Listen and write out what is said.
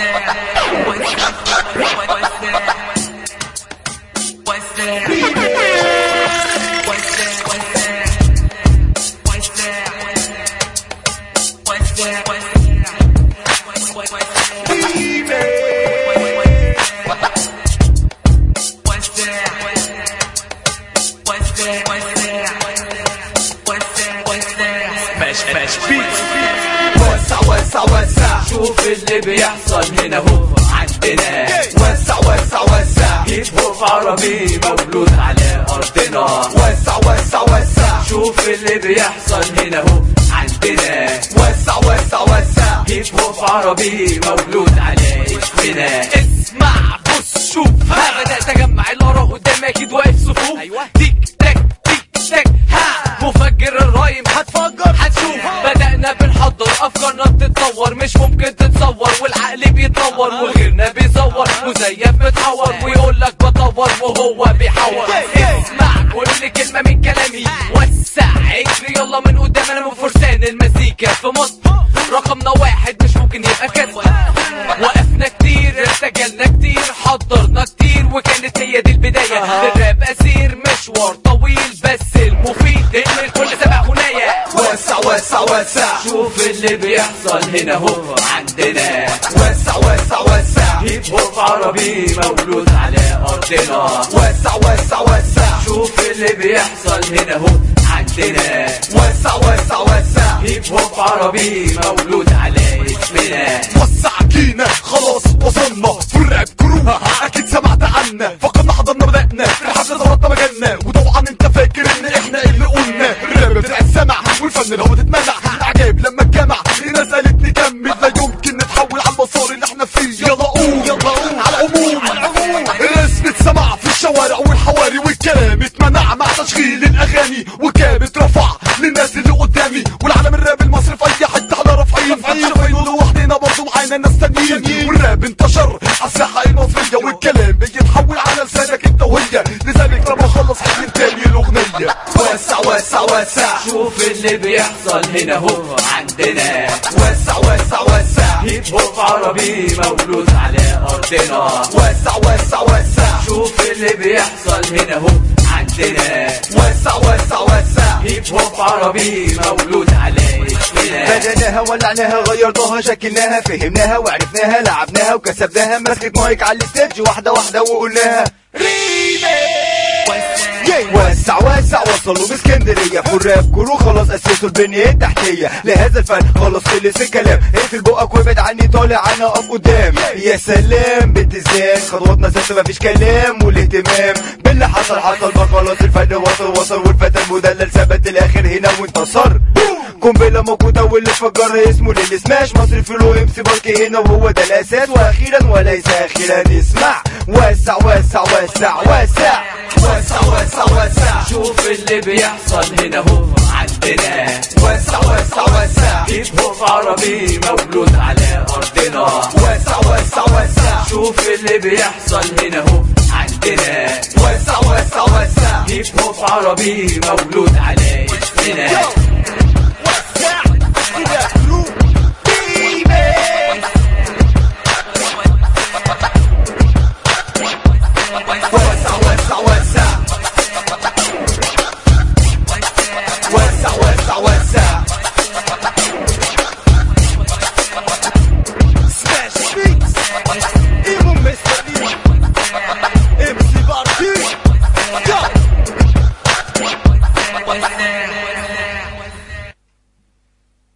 وسع وسع وسع شوف اللي بيحصل هنا هو عندنا. وسع وسع وسع هيب هوب عربي مولود على أرضنا. وسع وسع وسع شوف اللي بيحصل هنا هو عندنا. وسع وسع وسع هيب هوب عربي مولود على اسمنا. اسمع بص شوف ها بدأت أجمع الآراء قدامي أكيد واقف صفوف. تيك تاك تيك تاك ها مفجر الرايم هتفجر هتشوف. بدأنا بنحضر أفكارنا بتتطور مش ممكن تتصور والعقل بيتطور وغيرنا بيزور مزيف متحور ويقولك بطور وهو بيحور. اسمع كل كلمة من كلامي وسع اجري يلا من قدام انا من فرسان المزيكا في مصر. رقمنا واحد مش ممكن يبقى كسر. وقفنا كتير ارتجلنا كتير حضرنا كتير وكانت هي دي البداية للراب أسير مشوار طويل بس المفيد ان الكل سبق هنايا. وسع وسع وسع شوف اللي بيحصل هنا هو عندنا. وسع وسع وسع هيب هوب عربي مولود على أرضنا. وسع وسع وسع شوف اللي بيحصل هنا هو عندنا. وسع وسع وسع هيب هوب عربي مولود على اسمنا. وسع جينا خلاص وصلنا في الراب كروها اكيد سمعت عنا. فقدنا حضرنا بدأنا في الحفلة ظبطنا مجالنا. وطبعا انت فاكر ان احنا اللي قلنا الراب بتاع السمع والفن لو بتتمنع. عجايب لما اتجمع الناس قالت نكمل لا يمكن نتحول على المسار اللي احنا فيه. يلا قوم يلا قوم على العموم الاسم اتسمع في الشوارع والحواري والكلام اتمنع مع تشغيل الاغاني وكاب اترفع للناس اللي قدامي. والعالم الراب المصري في اي حته على رافعين شايفينه لوحدنا برضه معانا ناس تانيين. والراب انتشر على الساحه المصريه والكلام بيتحول على لسانك انت وهي. لذلك لما اخلص حكي تاني الاغنيه. وسع وسع وسع شوف اللي بيحصل هنا هو عندنا. وسع وسع وسع هيب هوب عربي مولود على أرضنا. وسع وسع وسع شوف اللي بيحصل هنا هو عندنا. وسع وسع وسع هيب هوب عربي مولود على اسمنا. بدأناها ولعناها غيرناها شكلناها فهمناها وعرفناها لعبناها وكسبناها. مسكت مايك على الستيج واحدة واحدة وقلناها وسع وسع وصلوا باسكندريه. في الراب كرو خلاص اسسوا البنيه التحتيه لهذا الفن خلاص خلص الكلام. اقفل بقك وابعد عني طالع انا اقف قدام. يا سلام باتزان خطواتنا ثابته مفيش كلام. والاهتمام باللي حصل ما خلاص الفن وصل والفتى المدلل ثبت الاخر هنا وانتصر. قنبله موجوده واللي فجرها اسمه للي سماش مصري في لو ام سي باركي هنا وهو ده الاساس. واخيرا وليس اخيرا اسمع وسع وسع وسع وسع وسع وسع وسع شوف اللي بيحصل هنا هو عندنا. وسع وسع وسع هيب هوب عربي مولود على أرضنا. وسع وسع وسع شوف اللي بيحصل هنا هو عندنا. وسع وسع وسع هيب هوب عربي مولود على اسمنا. Yeah.